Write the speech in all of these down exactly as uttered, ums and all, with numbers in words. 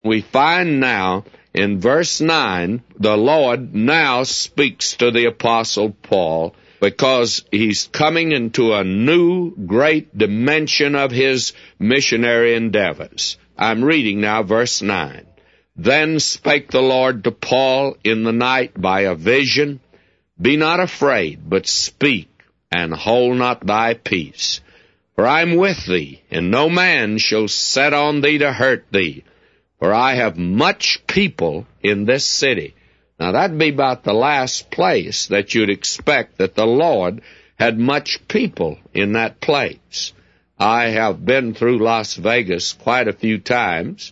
We find now in verse nine, the Lord now speaks to the Apostle Paul because he's coming into a new great dimension of his missionary endeavors. I'm reading now verse nine. Then spake the Lord to Paul in the night by a vision, Be not afraid, but speak, and hold not thy peace. For I am with thee, and no man shall set on thee to hurt thee. For I have much people in this city. Now that'd be about the last place that you'd expect that the Lord had much people in that place. I have been through Las Vegas quite a few times,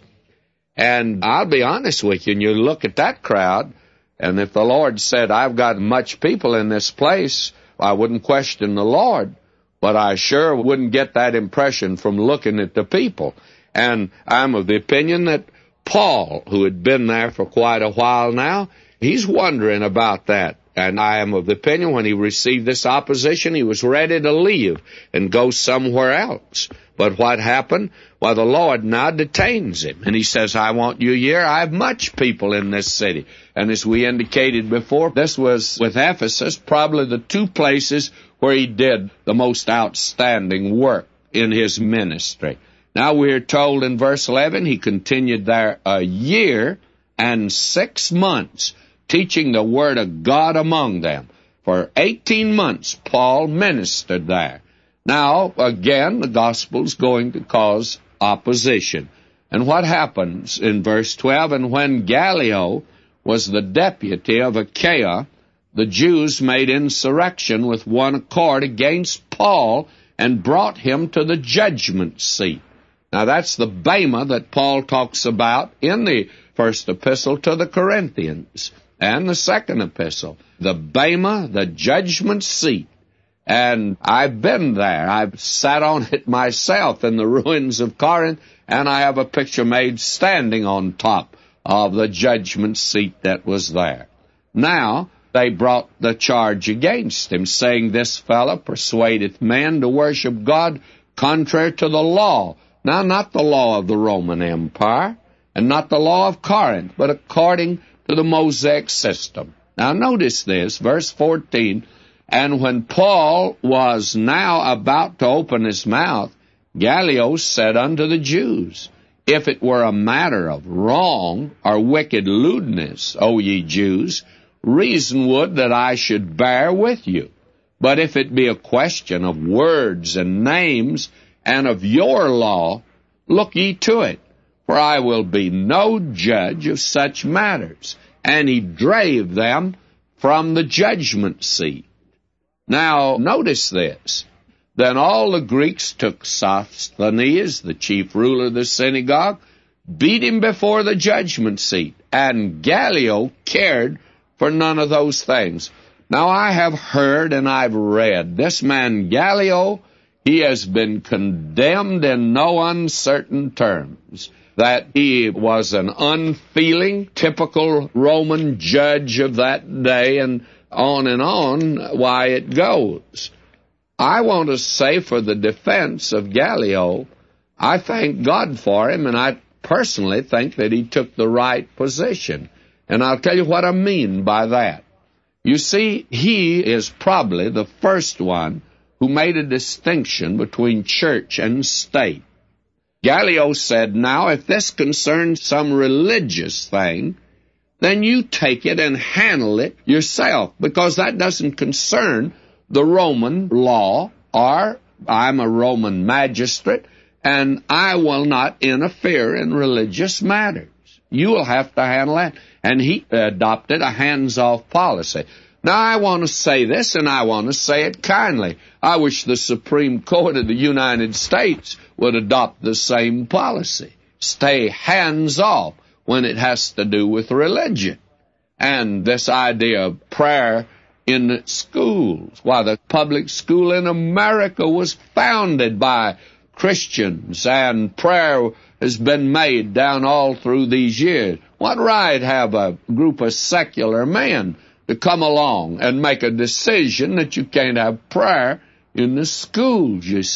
and I'll be honest with you, and you look at that crowd, and if the Lord said, I've got much people in this place, I wouldn't question the Lord, but I sure wouldn't get that impression from looking at the people. And I'm of the opinion that Paul, who had been there for quite a while now, he's wondering about that. And I am of the opinion when he received this opposition, he was ready to leave and go somewhere else. But what happened? Well, the Lord now detains him. And he says, I want you here. I have much people in this city. And as we indicated before, this was with Ephesus, probably the two places where he did the most outstanding work in his ministry. Now we're told in verse eleven, he continued there a year and six months, teaching the word of God among them. For eighteen months, Paul ministered there. Now, again, the gospel's going to cause opposition. And what happens in verse twelve? And when Gallio was the deputy of Achaia, the Jews made insurrection with one accord against Paul and brought him to the judgment seat. Now, that's the bema that Paul talks about in the first epistle to the Corinthians and the second epistle. The bema, the judgment seat. And I've been there. I've sat on it myself in the ruins of Corinth, and I have a picture made standing on top of the judgment seat that was there. Now, they brought the charge against him, saying, This fellow persuadeth men to worship God contrary to the law. Now, not the law of the Roman Empire, and not the law of Corinth, but according to the Mosaic system. Now, notice this, verse fourteen, And when Paul was now about to open his mouth, Gallio said unto the Jews, If it were a matter of wrong or wicked lewdness, O ye Jews, reason would that I should bear with you. But if it be a question of words and names, and of your law, look ye to it, for I will be no judge of such matters. And he drave them from the judgment seat. Now, notice this. Then all the Greeks took Sosthenes, the chief ruler of the synagogue, beat him before the judgment seat, and Gallio cared for none of those things. Now, I have heard and I've read, this man Gallio, he has been condemned in no uncertain terms, that he was an unfeeling, typical Roman judge of that day, and on and on, why it goes. I want to say for the defense of Gallio, I thank God for him, and I personally think that he took the right position. And I'll tell you what I mean by that. You see, he is probably the first one who made a distinction between church and state. Gallio said, now, if this concerns some religious thing, then you take it and handle it yourself, because that doesn't concern the Roman law, or I'm a Roman magistrate, and I will not interfere in religious matters. You will have to handle that. And he adopted a hands-off policy. Now, I want to say this, and I want to say it kindly. I wish the Supreme Court of the United States would adopt the same policy. Stay hands-off when it has to do with religion. And this idea of prayer in schools. Why, the public school in America was founded by Christians, and prayer has been made down all through these years. What right have a group of secular men to come along and make a decision that you can't have prayer in the schools, you see?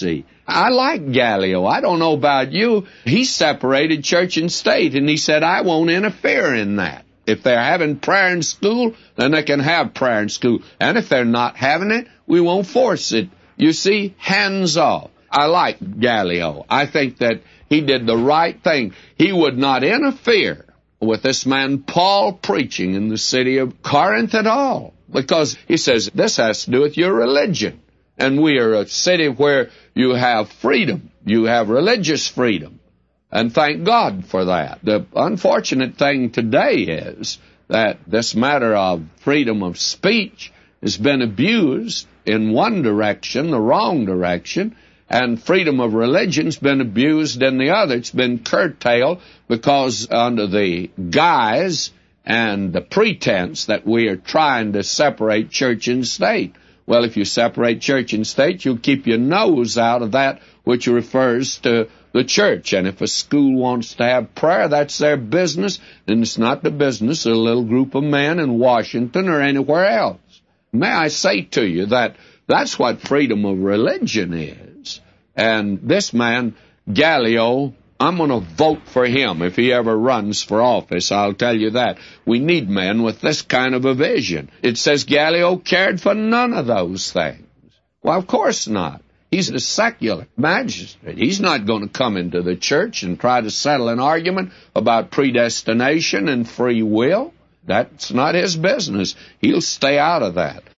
I like Gallio. I don't know about you. He separated church and state, and he said, I won't interfere in that. If they're having prayer in school, then they can have prayer in school. And if they're not having it, we won't force it. You see, hands off. I like Gallio. I think that he did the right thing. He would not interfere with this man Paul preaching in the city of Corinth at all, because he says this has to do with your religion. And we are a city where you have freedom. You have religious freedom. And thank God for that. The unfortunate thing today is that this matter of freedom of speech has been abused in one direction, the wrong direction, and freedom of religion's been abused in the other. It's been curtailed because under the guise and the pretense that we are trying to separate church and state. Well, if you separate church and state, you'll keep your nose out of that which refers to the church. And if a school wants to have prayer, that's their business, and it's not the business of a little group of men in Washington or anywhere else. May I say to you that that's what freedom of religion is. And this man, Gallio, I'm going to vote for him if he ever runs for office. I'll tell you that. We need men with this kind of a vision. It says Gallio cared for none of those things. Well, of course not. He's a secular magistrate. He's not going to come into the church and try to settle an argument about predestination and free will. That's not his business. He'll stay out of that.